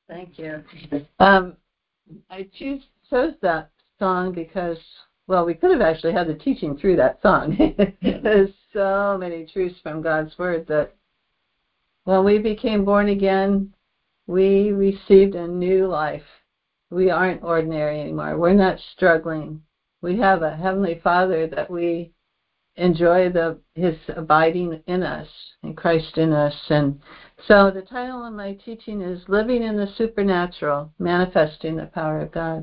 Thank you. I chose that song because, well, we could have actually had the teaching through that song. There's so many truths from God's Word that when we became born again, we received a new life. We aren't ordinary anymore. We're not struggling. We have a Heavenly Father that we enjoy His abiding in us and Christ in us. And so the title of my teaching is Living in the Supernatural, Manifesting the Power of God.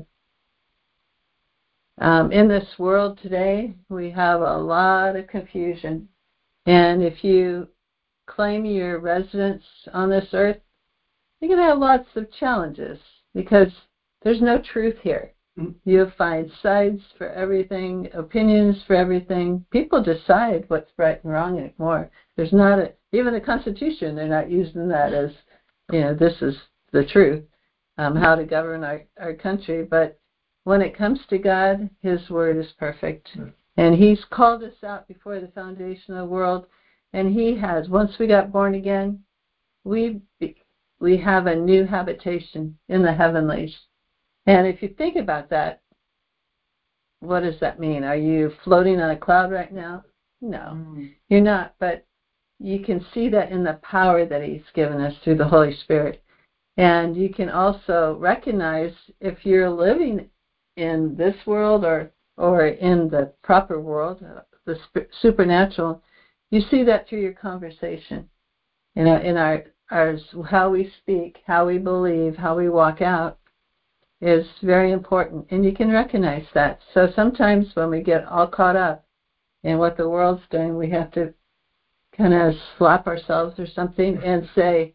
In this world today, we have a lot of confusion. And if you claim your residence on this earth, you're going to have lots of challenges because there's no truth here. You'll find sides for everything, opinions for everything. People decide what's right and wrong anymore. There's not even the Constitution, they're not using that as, this is the truth, how to govern our country. But when it comes to God, His Word is perfect. And He's called us out before the foundation of the world. And He has, once we got born again, we have a new habitation in the heavenlies. And if you think about that, what does that mean? Are you floating on a cloud right now? No, you're not. But you can see that in the power that He's given us through the Holy Spirit. And you can also recognize if you're living in this world or in the proper world, the supernatural, you see that through your conversation. In our how we speak, how we believe, how we walk out is very important, and you can recognize that. So sometimes when we get all caught up in what the world's doing, we have to kind of slap ourselves or something and say,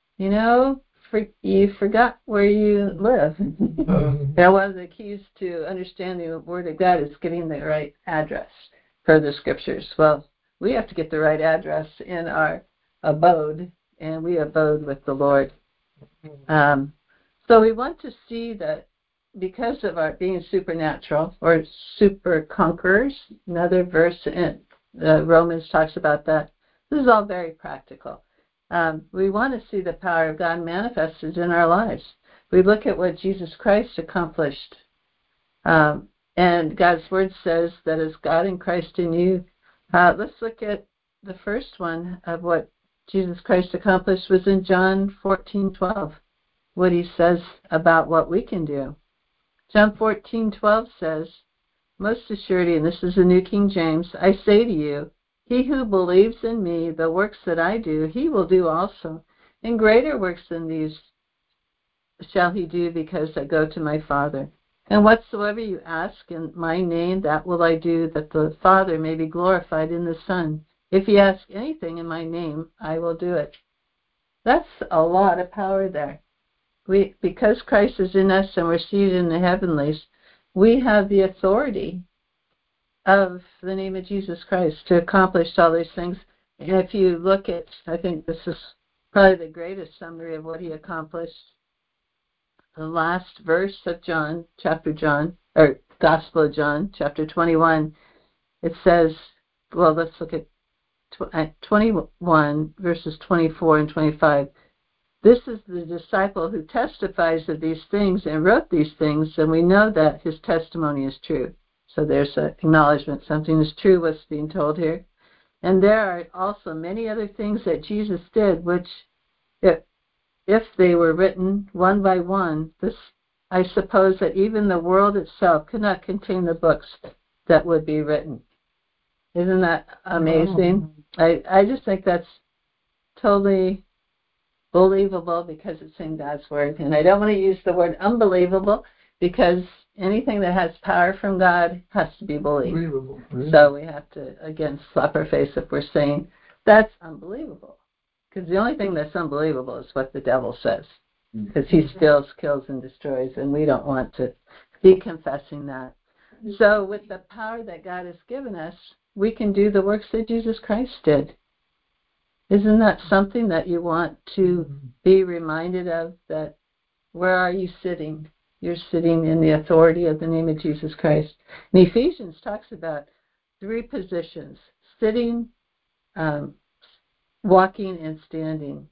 you forgot where you live. Now, one of the keys to understanding the Word of God is getting the right address per the Scriptures. Well, we have to get the right address in our abode, and we abode with the Lord. So we want to see that because of our being supernatural or super conquerors, another verse in Romans talks about that. This is all very practical. We want to see the power of God manifested in our lives. We look at what Jesus Christ accomplished. And God's Word says that as God and Christ in you. Let's look at the first one of what Jesus Christ accomplished was in John 14:12. What He says about what we can do. John 14:12 says, most assuredly, and this is the New King James, I say to you, he who believes in me, the works that I do, he will do also. And greater works than these shall he do, because I go to my Father. And whatsoever you ask in my name, that will I do, that the Father may be glorified in the Son. If you ask anything in my name, I will do it. That's a lot of power there. Because Christ is in us and we're seated in the heavenlies, we have the authority of the name of Jesus Christ to accomplish all these things. And if you look at, I think this is probably the greatest summary of what He accomplished. The last verse of Gospel of John, chapter 21, it says, well, let's look at 21, verses 24 and 25. This is the disciple who testifies of these things and wrote these things, and we know that his testimony is true. So there's an acknowledgement. Something is true, what's being told here. And there are also many other things that Jesus did, which, if they were written one by one, I suppose that even the world itself could not contain the books that would be written. Isn't that amazing? I just think that's totally believable because it's in God's Word. And I don't want to use the word unbelievable because anything that has power from God has to be believed. So we have to, again, slap our face if we're saying that's unbelievable. Because the only thing that's unbelievable is what the devil says. Because he steals, kills, and destroys, and we don't want to be confessing that. So with the power that God has given us, we can do the works that Jesus Christ did. Isn't that something that you want to be reminded of, that where are you sitting? You're sitting in the authority of the name of Jesus Christ. And Ephesians talks about 3 positions: sitting, walking, and standing.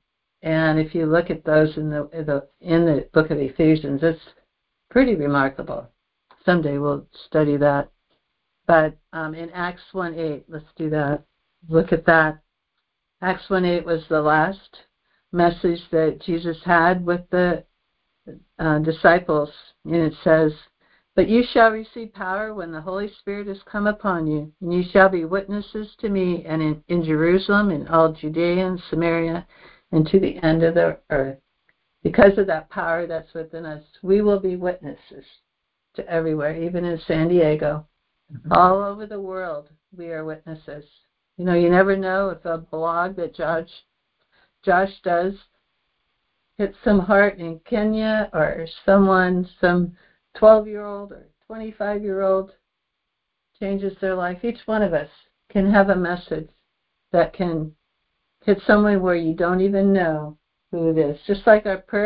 And if you look at those in the book of Ephesians, it's pretty remarkable. Someday we'll study that. But in Acts 1:8, let's do that. Look at that. Acts 1:8 was the last message that Jesus had with the disciples. And it says, "But you shall receive power when the Holy Spirit has come upon you, and you shall be witnesses to me and in Jerusalem, in all Judea and Samaria, and to the end of the earth." Because of that power that's within us, we will be witnesses to everywhere, even in San Diego. All over the world, we are witnesses. You know, you never know if a blog that Josh does hits some heart in Kenya, or some 12-year-old or 25-year-old changes their life. Each one of us can have a message that can hit someone where you don't even know who it is. Just like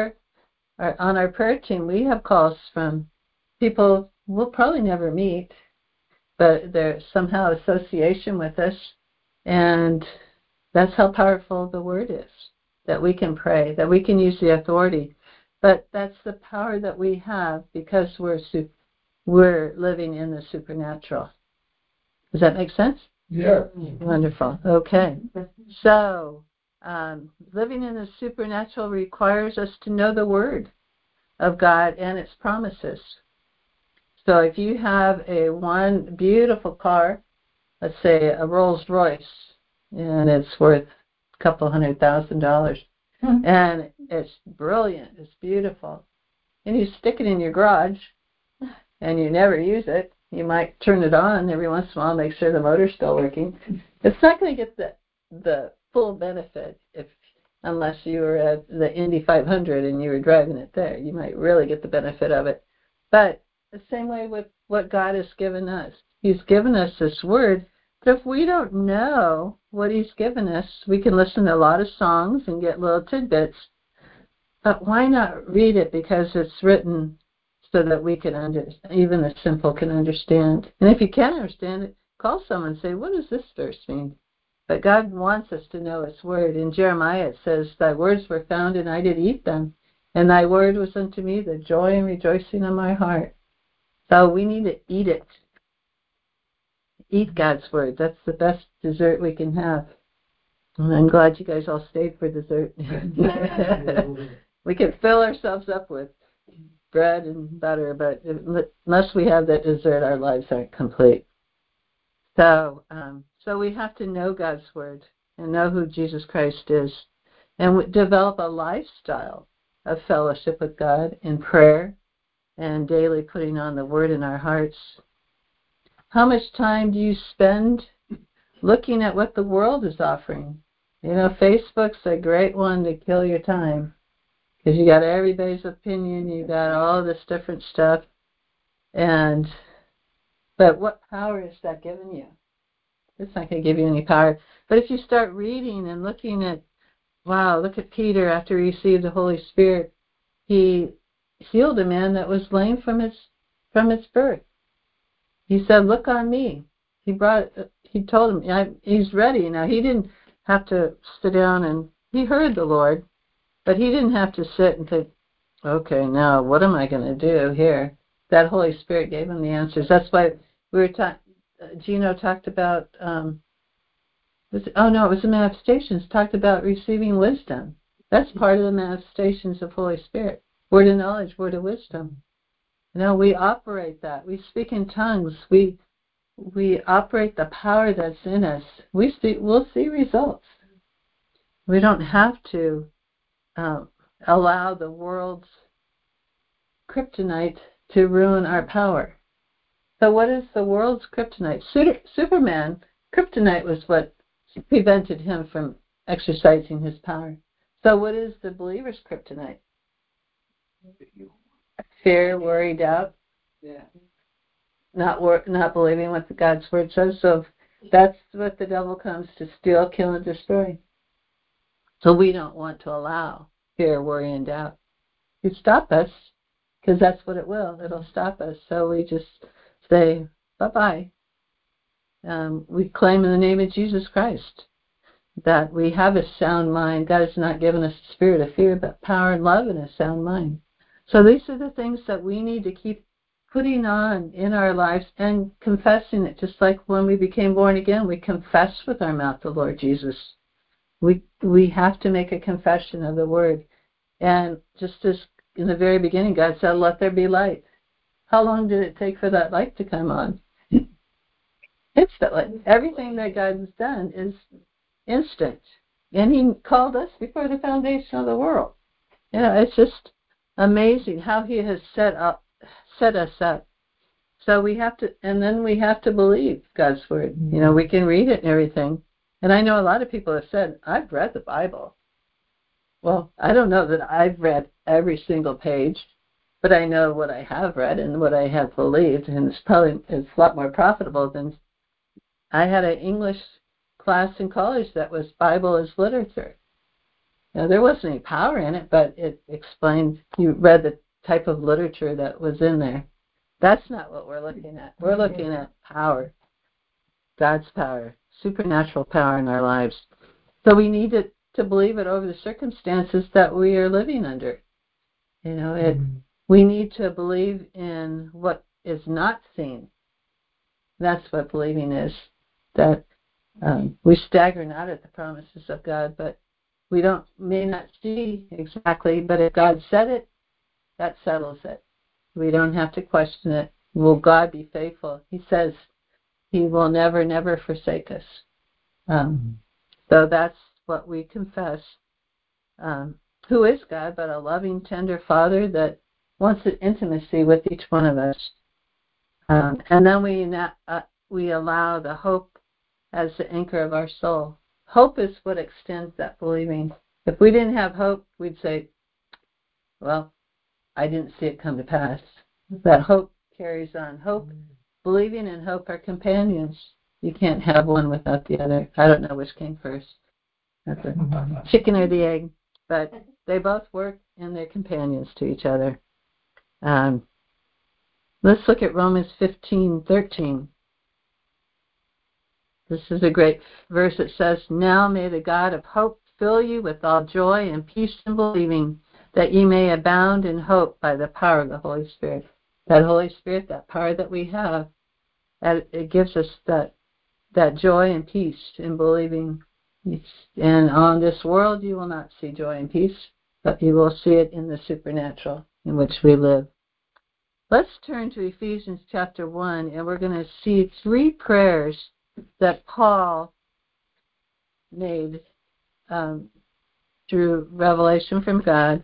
on our prayer team, we have calls from people we'll probably never meet, but there's somehow association with us, and that's how powerful the word is, that we can pray, that we can use the authority. But that's the power that we have because we're living in the supernatural. Does that make sense? Yeah. Wonderful. Okay. So, living in the supernatural requires us to know the word of God and its promises. So if you have one beautiful car, let's say a Rolls Royce, and it's worth a couple $100,000, and it's brilliant, it's beautiful, and you stick it in your garage, and you never use it, you might turn it on every once in a while, make sure the motor's still working. It's not going to get the full benefit unless you were at the Indy 500 and you were driving it there. You might really get the benefit of it. But the same way with what God has given us. He's given us this word, but if we don't know what he's given us, we can listen to a lot of songs and get little tidbits, but why not read it? Because it's written so that we can even the simple can understand. And if you can't understand it, call someone and say, what does this verse mean? But God wants us to know his word. In Jeremiah it says, thy words were found and I did eat them, and thy word was unto me the joy and rejoicing of my heart. So we need to eat it. Eat God's word. That's the best dessert we can have. And I'm glad you guys all stayed for dessert. We can fill ourselves up with bread and butter, but unless we have that dessert, our lives aren't complete. So we have to know God's word and know who Jesus Christ is, and develop a lifestyle of fellowship with God in prayer and daily putting on the word in our hearts. How much time do you spend looking at what the world is offering? You know, Facebook's a great one to kill your time because you got everybody's opinion, you got all this different stuff, but what power is that giving you? It's not going to give you any power. But if you start reading and looking at, wow, look at Peter after he received the Holy Spirit. He healed a man that was lame from his birth. He said, look on me. He told him, he's ready. Now, he didn't have to sit down, and he heard the Lord, but he didn't have to sit and think, okay, now what am I going to do here? That Holy Spirit gave him the answers. That's why we were Gino talked about, it was the manifestations, talked about receiving wisdom. That's part of the manifestations of Holy Spirit. Word of knowledge, word of wisdom. You know, we operate that. We speak in tongues. We operate the power that's in us. We'll see results. We don't have to allow the world's kryptonite to ruin our power. So what is the world's kryptonite? Superman, kryptonite was what prevented him from exercising his power. So what is the believer's kryptonite? Fear, worry, doubt. Yeah. Not believing what God's word says. So that's what the devil comes to steal, kill, and destroy. So we don't want to allow fear, worry, and doubt to stop us, because that's what it will. It'll stop us. So we just say, bye-bye. We claim in the name of Jesus Christ. that we have a sound mind. God has not given us a spirit of fear, but power and love and a sound mind. So these are the things that we need to keep putting on in our lives and confessing it. Just like when we became born again, we confess with our mouth the Lord Jesus. We have to make a confession of the word. And just as in the very beginning, God said, let there be light. How long did it take for that light to come on? Instantly. Everything that God has done is instant. And he called us before the foundation of the world. You know, it's just amazing how he has set us up. So we have to, and then we have to believe God's word. You know, we can read it and everything. And I know a lot of people have said, I've read the Bible. Well, I don't know that I've read every single page, but I know what I have read and what I have believed, and it's a lot more profitable than I had an English class in college that was Bible as literature. Now, there wasn't any power in it, but it explained, you read the type of literature that was in there. That's not what we're looking at. We're looking at power, God's power, supernatural power in our lives. So we need to believe it over the circumstances that we are living under. You know, we need to believe in what is not seen. That's what believing is, that we stagger not at the promises of God, but we may not see exactly, but if God said it, that settles it. We don't have to question it. Will God be faithful? He says he will never, never forsake us. So that's what we confess. Who is God but a loving, tender Father that wants an intimacy with each one of us. And then we allow the hope as the anchor of our soul. Hope is what extends that believing. If we didn't have hope, we'd say, well, I didn't see it come to pass. That hope carries on. Hope, believing and hope are companions. You can't have one without the other. I don't know which came first. That's the chicken or the egg. But they both work and they're companions to each other. Let's look at Romans 15:13. This is a great verse. It says, now may the God of hope fill you with all joy and peace in believing, that ye may abound in hope by the power of the Holy Spirit. That Holy Spirit, that power that we have, it gives us that joy and peace in believing. And on this world you will not see joy and peace, but you will see it in the supernatural in which we live. Let's turn to Ephesians chapter 1, and we're going to see 3 prayers that Paul made through revelation from God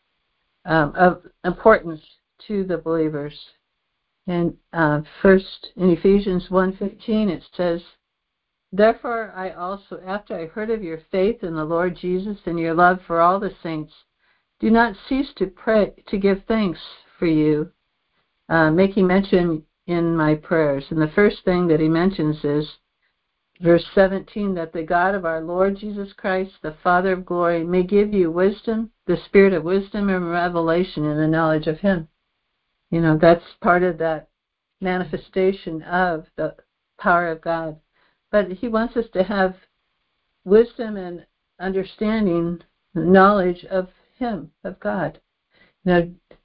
of importance to the believers. And first, in Ephesians 1:15, it says, therefore I also, after I heard of your faith in the Lord Jesus and your love for all the saints, do not cease to pray, to give thanks for you, making mention in my prayers. And the first thing that he mentions is verse 17, that the God of our Lord Jesus Christ, the Father of glory, may give you wisdom, the spirit of wisdom and revelation in the knowledge of him. You know, that's part of that manifestation of the power of God. But he wants us to have wisdom and understanding, knowledge of him, of God. Now,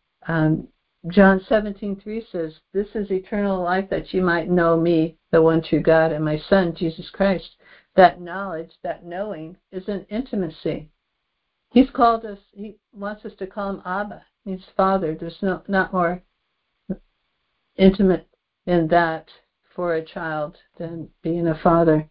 John 17:3 says, this is eternal life, that you might know me, the one true God, and my Son, Jesus Christ. That knowledge, that knowing, is an intimacy. He's called us, he wants us to call him Abba, means Father. There's not more intimate in that for a child than being a father.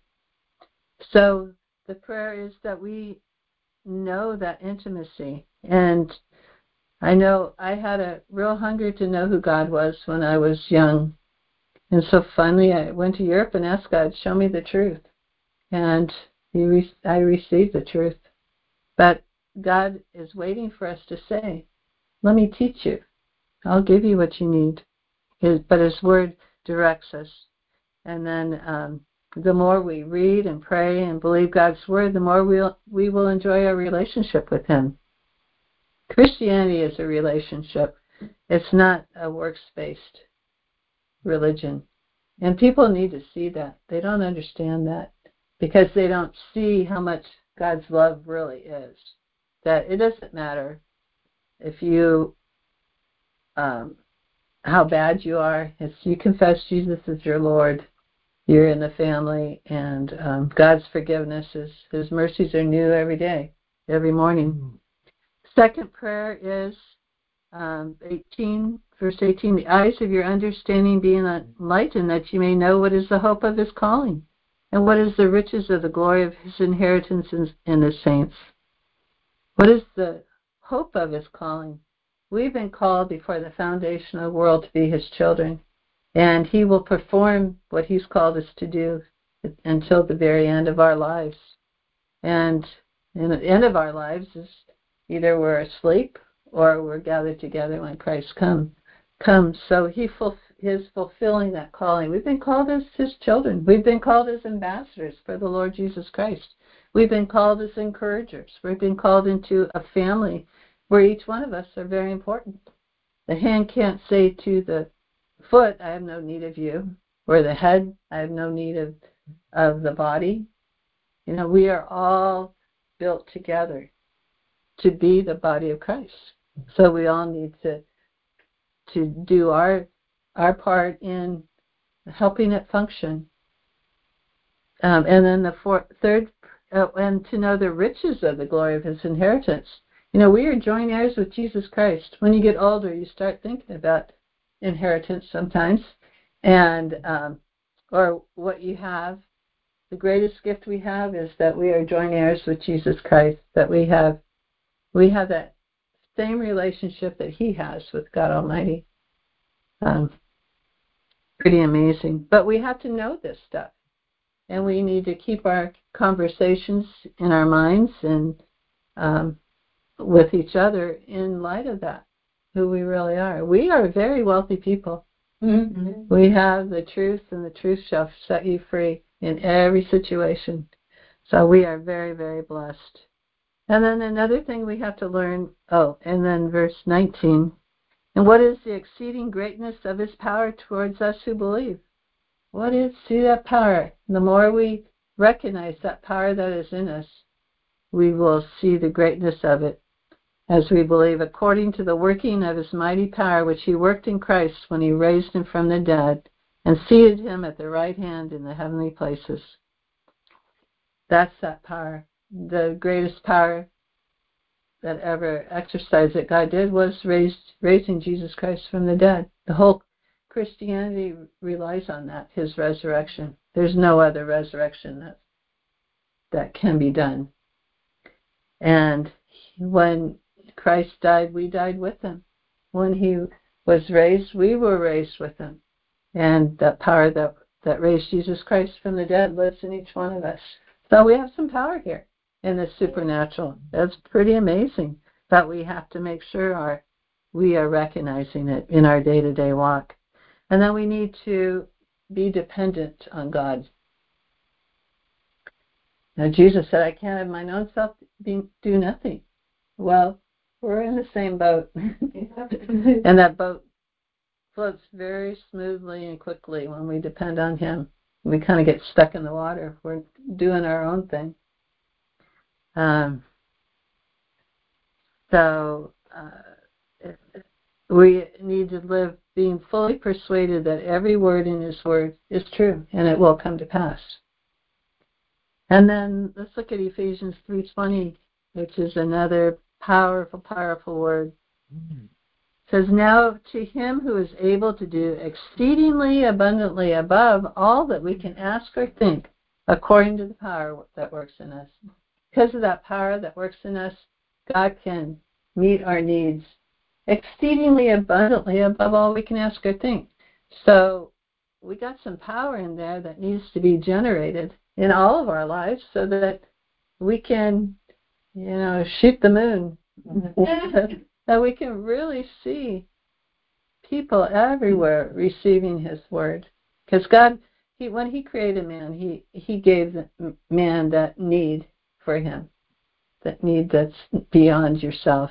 So the prayer is that we know that intimacy. And I know I had a real hunger to know who God was when I was young. And so finally I went to Europe and asked God, show me the truth. And I received the truth. But God is waiting for us to say, let me teach you. I'll give you what you need. But his word directs us. And then the more we read and pray and believe God's word, the more we will enjoy our relationship with him. Christianity is a relationship. It's not a works-based religion. And people need to see that. They don't understand that. because they don't see how much God's love really is. That it doesn't matter if you, how bad you are. If you confess Jesus as your Lord, you're in the family, and God's forgiveness is, His mercies are new every day, every morning. Second prayer is 18, verse 18, the eyes of your understanding being enlightened, that you may know what is the hope of His calling, and what is the riches of the glory of His inheritance in the saints. What is the hope of His calling? We've been called before the foundation of the world to be His children, and He will perform what He's called us to do until the very end of our lives. And the end of our lives is either we're asleep or we're gathered together when Christ comes. So He is fulfilling that calling. We've been called as His children. We've been called as ambassadors for the Lord Jesus Christ. We've been called as encouragers. We've been called into a family where each one of us are very important. The hand can't say to the foot, I have no need of you, or the head, I have no need of the body. You know, we are all built together to be the body of Christ. So we all need to do our part in helping it function. And then the third, and to know the riches of the glory of His inheritance. You know, we are joint heirs with Jesus Christ. When you get older, you start thinking about inheritance sometimes, and or what you have. The greatest gift we have is that we are joint heirs with Jesus Christ. That we have that same relationship that He has with God Almighty. Pretty amazing. But we have to know this stuff, and we need to keep our conversations in our minds and with each other in light of that, who we really are. We are very wealthy people. Mm-hmm. We have the truth, and the truth shall set you free in every situation. So we are very, very blessed. And then another thing we have to learn, and then verse 19, and what is the exceeding greatness of His power towards us who believe? What is, see that power? The more we recognize that power that is in us, we will see the greatness of it as we believe, according to the working of His mighty power, which He worked in Christ when He raised Him from the dead and seated Him at the right hand in the heavenly places. That's that power. The greatest power that ever exercised that God did was raising Jesus Christ from the dead. The whole Christianity relies on that, His resurrection. There's no other resurrection that can be done. And when Christ died, we died with Him. When He was raised, we were raised with Him. And that power that raised Jesus Christ from the dead lives in each one of us. So we have some power here in the supernatural. That's pretty amazing. But we have to make sure we are recognizing it in our day-to-day walk. And then we need to be dependent on God. Now, Jesus said, I can't of mine own self do nothing. Well, we're in the same boat. And that boat floats very smoothly and quickly when we depend on Him. We kind of get stuck in the water if we're doing our own thing. We need to live being fully persuaded that every word in His word is true and it will come to pass. And then let's look at Ephesians 3:20, which is another powerful, powerful word. It says, now to Him who is able to do exceedingly abundantly above all that we can ask or think, according to the power that works in us. Because of that power that works in us, God can meet our needs exceedingly abundantly above all we can ask or think. So we got some power in there that needs to be generated in all of our lives so that we can, shoot the moon. That we can really see people everywhere receiving His word. Because God, when He created man, He gave man that need for him, that need that's beyond yourself.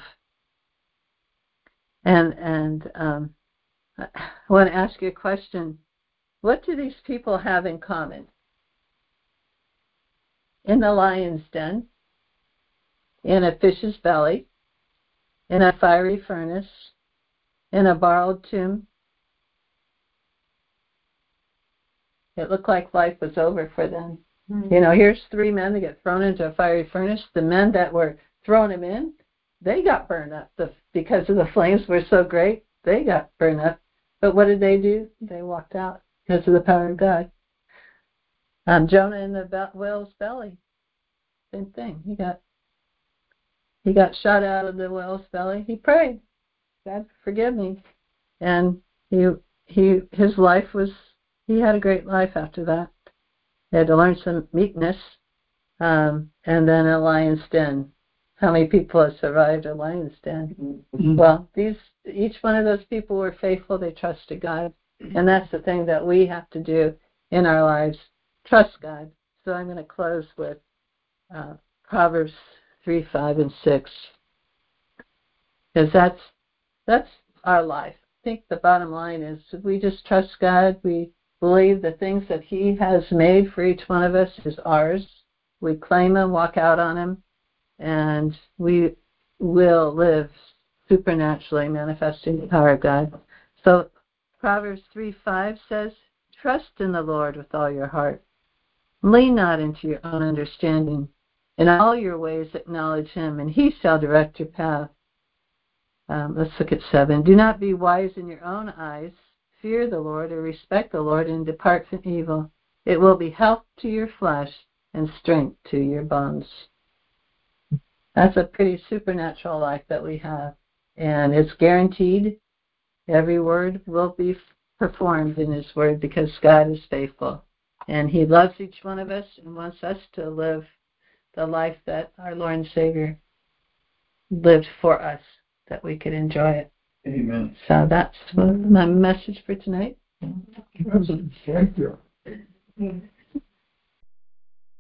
And I want to ask you a question. What do these people have in common? in the lion's den, in a fish's belly, in a fiery furnace, in a borrowed tomb. It looked like life was over for them. Mm-hmm. Here's 3 men that get thrown into a fiery furnace. The men that were throwing them in, they got burned up because of the flames were so great. They got burned up. But what did they do? They walked out because of the power of God. Jonah in the whale's belly, same thing. He got shot out of the whale's belly. He prayed, God, forgive me, and his life was. He had a great life after that. He had to learn some meekness, and then a lion's den. How many people have survived a lion's den? Mm-hmm. Well, each one of those people were faithful. They trusted God, and that's the thing that we have to do in our lives: trust God. So I'm going to close with Proverbs 3, 5, and 6, because that's our life. I think the bottom line is if we just trust God, we believe the things that He has made for each one of us is ours. We claim them, walk out on them, and we will live supernaturally, manifesting the power of God. So Proverbs 3:5 says, "Trust in the Lord with all your heart. Lean not into your own understanding. In all your ways acknowledge Him, and He shall direct your path." Let's look at 7. "Do not be wise in your own eyes. Fear the Lord, or respect the Lord, and depart from evil. It will be health to your flesh and strength to your bones." That's a pretty supernatural life that we have. And it's guaranteed. Every word will be performed in His Word because God is faithful. And He loves each one of us and wants us to live the life that our Lord and Savior lived for us, that we could enjoy it. Amen. So that's my message for tonight. Thank you.